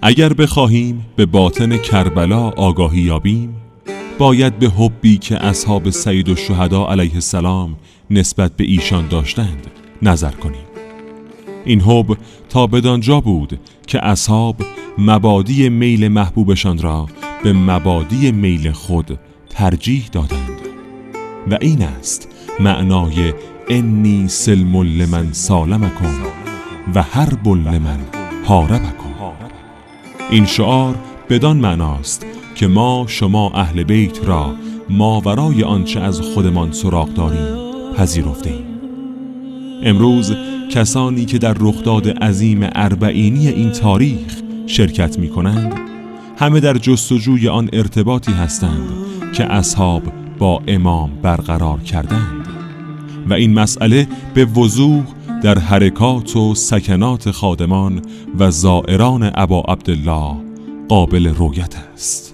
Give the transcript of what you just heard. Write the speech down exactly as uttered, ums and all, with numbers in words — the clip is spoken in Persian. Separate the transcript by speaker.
Speaker 1: اگر بخواهیم به باطن کربلا آگاهی یابیم، باید به حبی که اصحاب سید الشهدا علیه السلام نسبت به ایشان داشتند نظر کنیم. این حب تا بدانجا بود که اصحاب مبادی میل محبوبشان را به مبادی میل خود ترجیح دادند و این است معنای انی سلم لمن سالمکم و حرب لمن حاربکم. این شعار بدان معناست که ما شما اهل بیت را ماورای آنچه از خودمان سراغ داریم پذیرفتیم. امروز کسانی که در رخداد عظیم اربعینی این تاریخ شرکت می کنند همه در جستجوی آن ارتباطی هستند که اصحاب با امام برقرار کردند و این مسئله به وضوح در حرکات و سکنات خادمان و زائران ابا عبدالله قابل رؤیت است.